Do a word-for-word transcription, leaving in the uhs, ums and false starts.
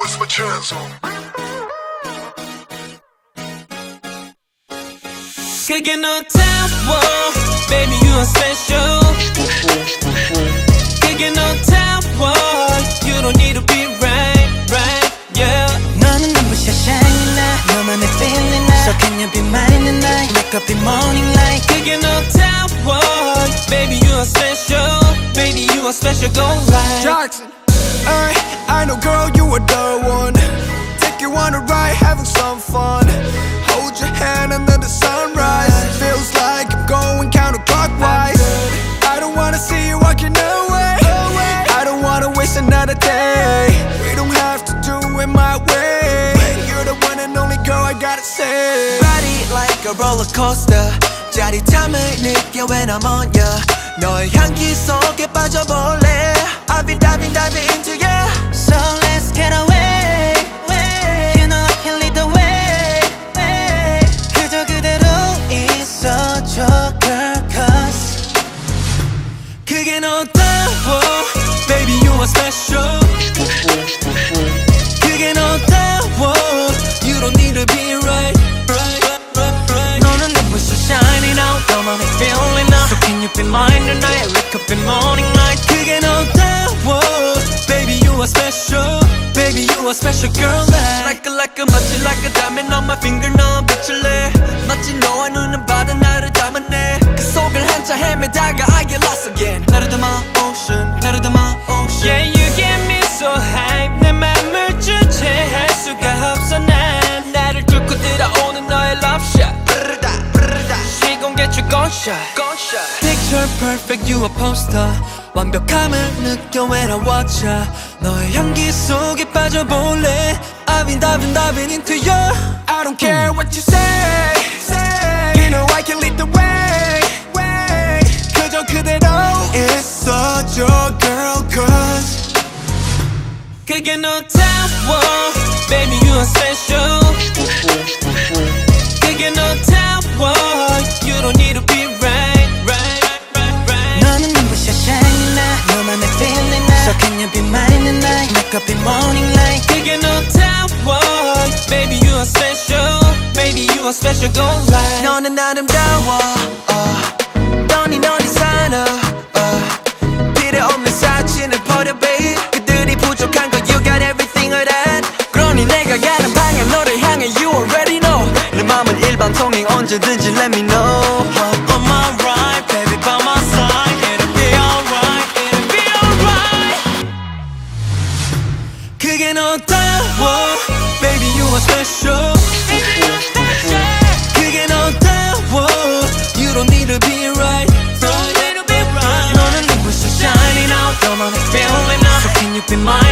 it's Vincenzo. 그게 너 타워 Baby you are special 그게 너 타워 You don't need to be right, right, yeah 너는 눈부셔 shine 나 너만의 feeling 나 So can you be mine tonight Wake up in morning light 그게 너 타워 Baby you are special Baby you are special go right Jackson, ay, I know girl you are the one Take you on a ride having some fun Hold your hand under the sunrise Feels like I'm going counterclockwise I don't wanna see you walking away I don't wanna waste another day We don't have to do it my way You're the one and only girl I gotta say Body like a roller coaster 짜릿함을 느껴 when I'm on ya 너의 향기 속에 빠져볼래 I've been diving, diving into ya So let's get away You know I can lead the way 그저 그대로 있어줘 girl cause 그게 너다워 Baby you are special 그게 너다워 You don't need to be right, right, right, right 너는 눈부셔 shining out 너만의 feeling now So can you be mine tonight Wake up in morning light 그게 너다워 Baby you are special Baby you are special girl Like a like a 마치 like a diamond on my finger 너 비출래 마치 너와 눈은 바다 나를 담았네 그 속을 한참 헤매다가 I get lost again 나를 담아 ocean 나를 담아 ocean Yeah you get me so hype 내 맘을 주체할 수가 없어 난 나를 뚫고 들어오는 너의 love shot 브르다 브르다 시공개 주 gunshot gunshot Picture perfect you a poster 완벽함을 느껴 when I watch ya 너의 향기 속에 빠져볼래 I've been diving diving into you I don't care what you say, say You know I can lead the way, way 그저 그대로 있어줘 girl cause 그게 너다워 Baby you are special 그게 너다워 You don't need to be right, right, right, right 너는 눈부셔 shine 나 너만의 feeling 나 So can you be mine tonight Wake up in morning light 그게 너다워 Baby you are special Baby you are special go right 너는 아름다워 uh, 너니 너니 사나 uh, 필요 없는 사진을 버려 babe 그들이 부족한 거 you got everything of that 그러니 내가 가는 방향 너를 향해 you already know 내 맘은 일반통행 언제든지 let me know I'm on my right baby by my side It'll be alright It'll be alright 그게 너다워 Baby you are special 그게 너다워 You don't need to be right 너는 눈부셔 shining out 너만의 feeling now So can you be mine